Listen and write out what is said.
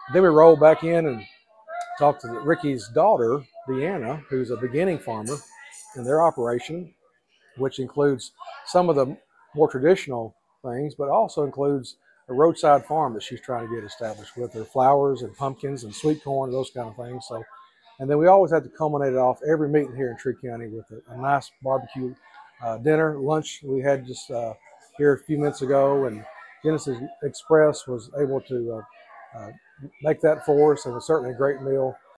Then we roll back in and talk to Ricky's daughter, Deanna, who's a beginning farmer in their operation, which includes some of the more traditional things, but also includes a roadside farm that she's trying to get established with her flowers and pumpkins and sweet corn, those kind of things. So, and then we always have to culminate it off every meeting here in Tree County with a nice barbecue dinner, lunch we had just here a few minutes ago, and Genesis Express was able to make that for us, and it was certainly a great meal.